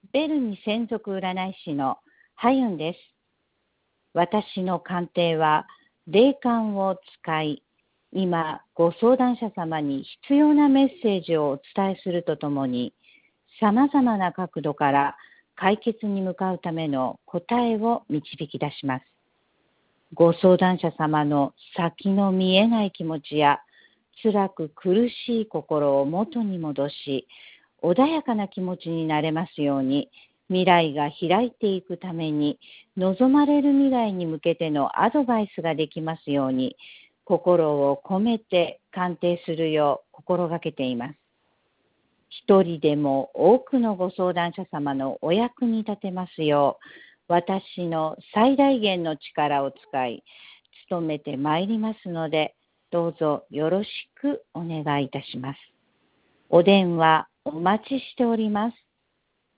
ベルニ専属占い師のハユンです。私の鑑定は霊感を使い、今ご相談者様に必要なメッセージをお伝えするとともに、様々な角度から解決に向かうための答えを導き出します。ご相談者様の先の見えない気持ちや辛く苦しい心を元に戻し、穏やかな気持ちになれますように、未来が開いていくために望まれる未来に向けてのアドバイスができますように、心を込めて鑑定するよう心がけています。一人でも多くのご相談者様のお役に立てますよう、私の最大限の力を使い、努めてまいりますので、どうぞよろしくお願いいたします。お電話お待ちしております。